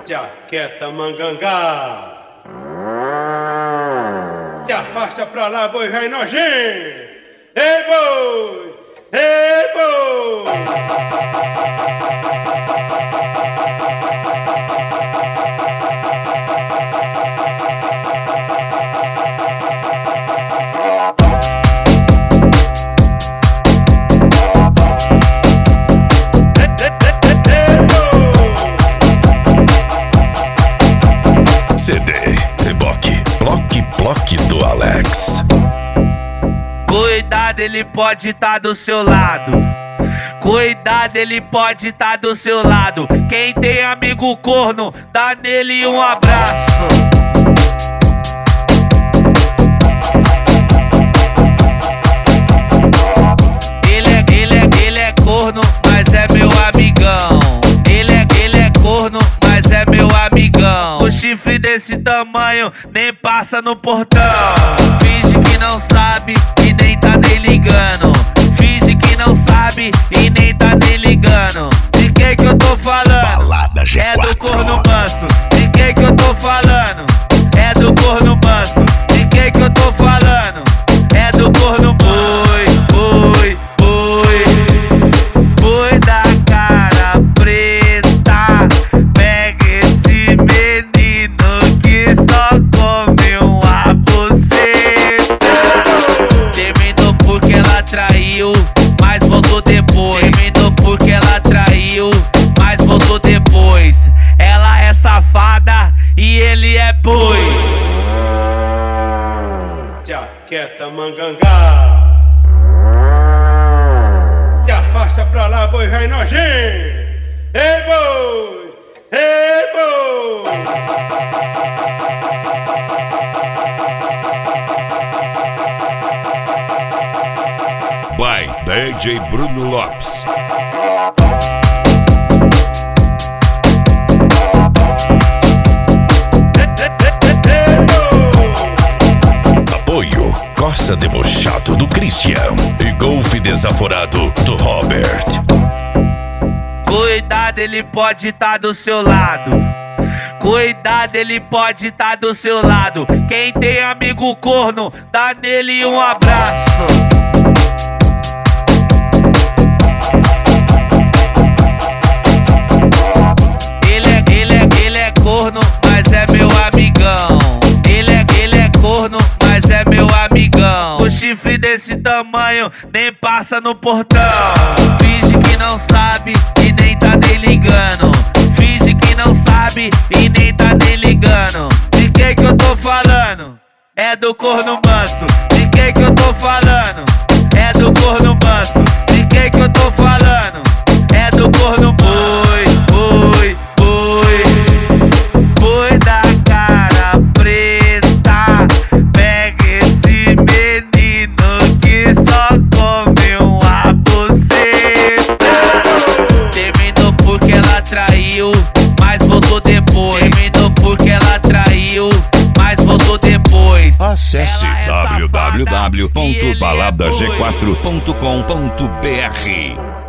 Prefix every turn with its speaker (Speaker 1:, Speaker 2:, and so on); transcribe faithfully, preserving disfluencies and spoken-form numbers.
Speaker 1: Jaqueta mangangá. Te afasta pra lá, boi velho nojento. Ei, boi! Ei, boi!
Speaker 2: C D, reboque, bloque, bloque do Alex.
Speaker 3: Cuidado, ele pode tá do seu lado. Cuidado, ele pode tá do seu lado. Quem tem amigo corno, dá nele um abraço. Ele é, ele é, ele é corno, mas é meu amigão. Ele é, ele é corno, mas é meu amigão. O chifre desse tamanho nem passa no portão. Finge que não sabe e nem tá nem ligando. Finge que não sabe e nem tá nem ligando. De quem que eu tô falando?
Speaker 2: Balada G quatro.
Speaker 3: É do corno manso. De quem que eu tô falando? É do corno manso. De quem que eu tô falando? É do corno boi, boi, boi. Boi da cara preta. Pega esse menino que só come uma buceta. Terminou porque ela traiu, mas voltou depois. Terminou porque ela traiu, mas voltou depois. Ela é safada e ele é boi.
Speaker 1: Jaqueta mangangá. Te afasta pra lá, boi velho nojento. Ei, boi! Ei, boi!
Speaker 2: By D J Bruno Lopes. Apoio Corsa Debochado do Christian e Golfe Desaforado do Robert.
Speaker 3: Cuidado, ele pode tá do seu lado. Cuidado, ele pode tá do seu lado. Quem tem amigo corno, dá nele um abraço. Ele é, ele é, ele é corno, mas é meu amigão. Ele é, ele é corno, mas é meu amigão. O chifre desse tamanho nem passa no portão. Finge que não sabe e nem tá nem ligando. Finge que não sabe e nem tá nem ligando. De quem que eu tô falando? É do corno manso. De quem que eu tô falando? É do corno manso. De quem que eu tô falando? É do corno boi, boi, boi. Boi da cara preta. Pega esse menino que só come uma buceta. Terminou porque ela traiu, mas voltou depois. Terminou porque ela traiu, mas voltou depois.
Speaker 2: Acesse
Speaker 3: Ela é
Speaker 2: w w w
Speaker 3: safada
Speaker 2: ponto
Speaker 3: e ele é
Speaker 2: balada g
Speaker 3: boi.
Speaker 2: quatro ponto com ponto b r.